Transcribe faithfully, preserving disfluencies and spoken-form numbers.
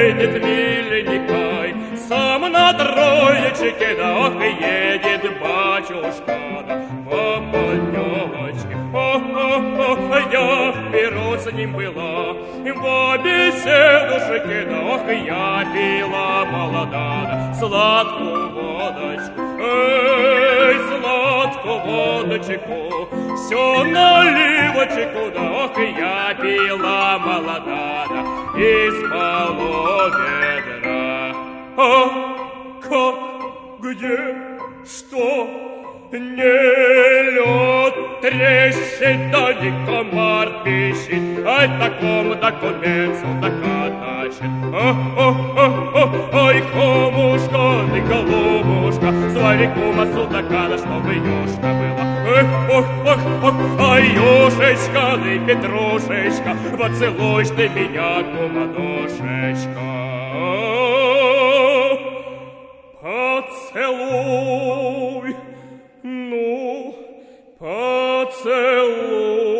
едет миленькой, сам на троечке, да ох, едет батюшка, да по подневочке. О-о-о, я в перу с ним была, в беседушке, да ох, я пила молода, да сладкую водочку. Эй, сладкую водочку, все наливочку, да ох, я пила молода, да из полуведра. А как, где, что? Не лед трещит, да не комар пищит, ай, такому документу докатачит. Ай, комушка, ты голубушка, звали кума судака, да чтобы юшка была. Эх, ох, ох, ох, ай, юшечка, ты петрушечка, поцелуй ты меня, кума-душечка. Поцелуй, ну, поцелуй.